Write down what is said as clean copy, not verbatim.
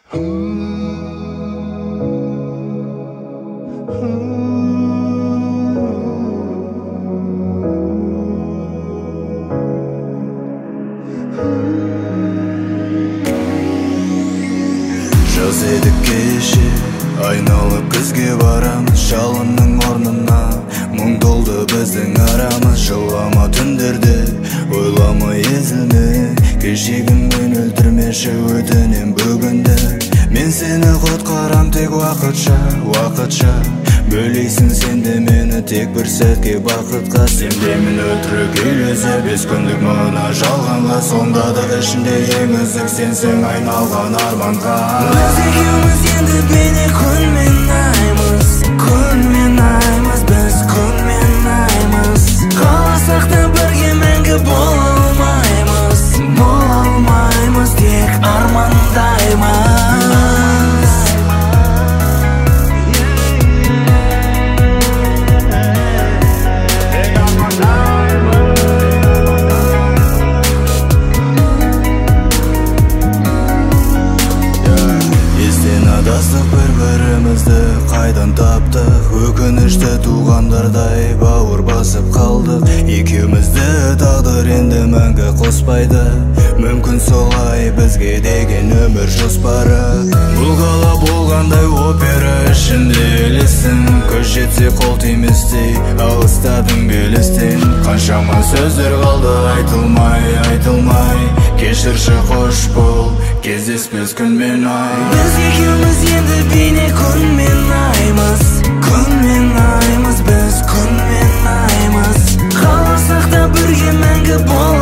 Жаз едік кеше, айналып күзге барамыз. Жалынның орнына мұң толды біздің арамыз. Жылама түндерде, ойлама езілме. Кешегіммен өлтірмеші, өтінем бүгінді. Мен сені құтқарам тек уақытша, уақытша. Бөлейсің сен де мені тек бір сәтке бақытқа. Сен де мен өтірік үйлесе, 5 күндік мына жалғанға. Сонда да ішінде ең үздік сенсің айналған арманға. Біз екеуміз енді бейне күн мен аймыз, күн мен аймыз, біз күн мен аймыз. Қаласақ та бірге мәңгі бола алмаймыз, тек армандаймыз. Адастық бір-бірімізді қайдан таптық. Өкінішті туғандардай бауыр басып қалдық. Екеумізді тағдыр енді мәңгі қоспайды. Мүмкін солай бізге деген өмір жоспары. Бұл қала болғандай опера ішінде елестің. Көз жетсе қол тиместей алыстадың белестен. Қаншама сөздер қалды айтылмай. Кешірші қош бол, кездеспес күн мен ай. Біз екеуміз енді бейне күн мен аймыз, күн мен аймыз, біз күн мен аймыз. Қаласақ та бірге мәңгі бола